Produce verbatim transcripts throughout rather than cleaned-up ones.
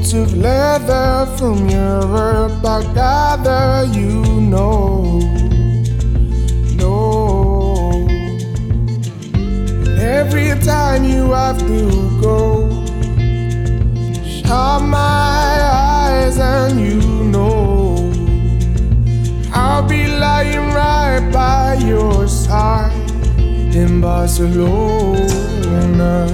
coats of leather from Europe, I gather you know, no. And every time you have to go, shut my eyes and you know, I'll be lying right by your side in Barcelona.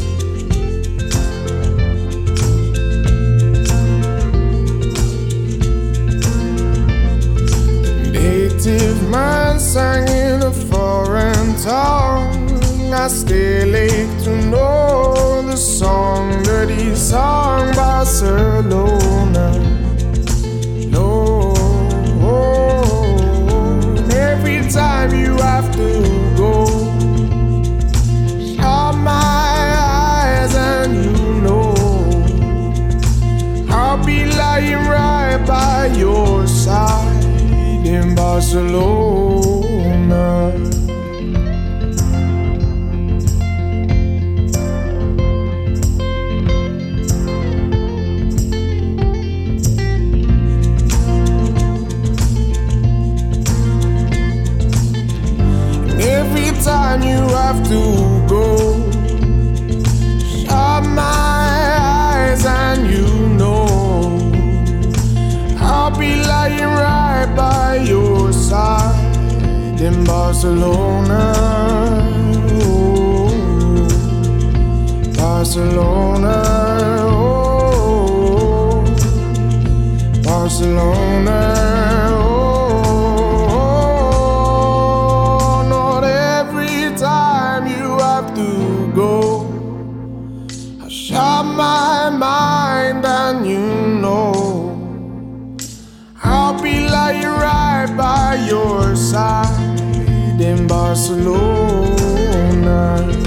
Native man sang in a foreign tongue. I stay late to know the song that he sung, Barcelona. No, and every time you have to go, shut my eyes and you know, I'll be lying right by your side in Barcelona. Every time you have to go, shut my eyes and you know, I'll be lying right by your side in Barcelona. Oh, Barcelona, oh, Barcelona. Shut my mind and you know, I'll be lying right by your side in Barcelona.